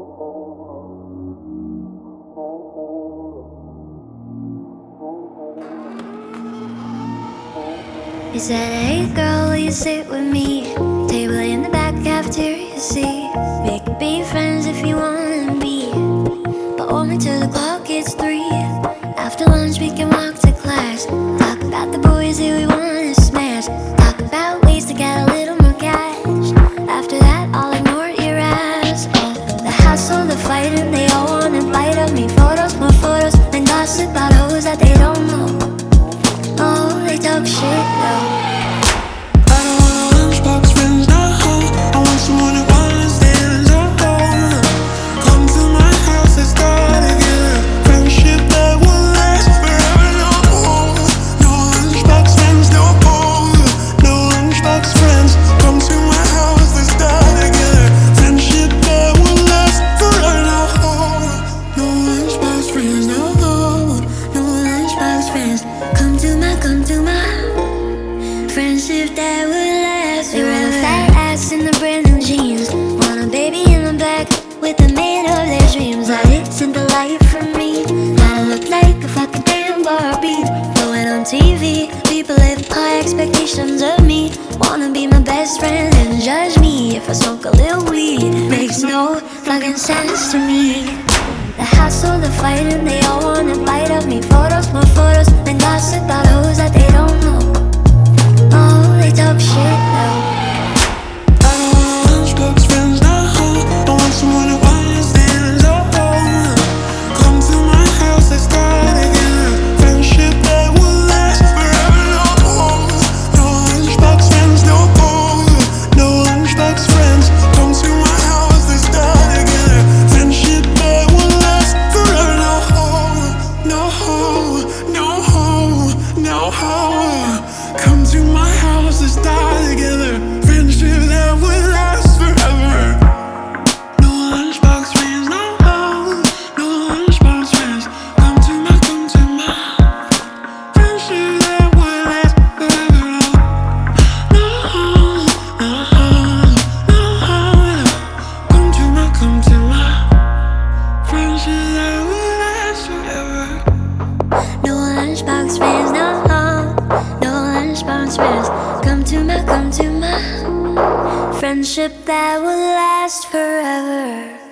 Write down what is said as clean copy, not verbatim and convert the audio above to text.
He said, hey girl, will you sit with me? Table in the back cafeteria seat. We could be friends if you wanna be, but only till the clock hits 3. After lunch we can walk to class. Talk about the boys that we wanna smash. Talk about ways to get a little more cash. After that I'll ignore your ass. Oh, the hassle, the fighting, they all wanna bite of me. Photos, more photos, then gossip about hoes that they don't know. Oh, they talk shit though. I don't want lunchbox friends, no. I want someone who understands, oh. Come to my house, let's start again. Friendship that will last forever, no. No lunchbox friends, no. No lunchbox friends. Come to my house, let's start again. Friendship that will last forever, no. No lunchbox friends, no. No lunchbox friends. Come to my friendship that will last. They wear a fat ass in the brand new jeans. Want a baby in the back with the man of their dreams. That isn't the life for me. I look like a fucking damn Barbie. Going on TV, people have high expectations of me. Wanna be my best friend and judge me if I smoke a little weed. Makes no fucking sense to me. The hassle, the fighting, they all wanna bite of me. Photos, more photos, then gossip about hoes that they don't know. Oh, they talk shit though. I don't want lunchbox friends, no. I want someone who understands, oh. Come to my house, let's start again. Friendship that will last forever, no. No lunchbox friends, no. No lunchbox friends. Come to my house, let's start again. Friendship that will last forever, no. Come to my house, let's die together. Friendship that will last forever. No lunchbox friends, no. No lunchbox friends. Come to my friendship that will last forever. No. Come to my friendship that will last forever. No lunchbox friends, no. No lunchbox friends. Come to my friendship that will last forever.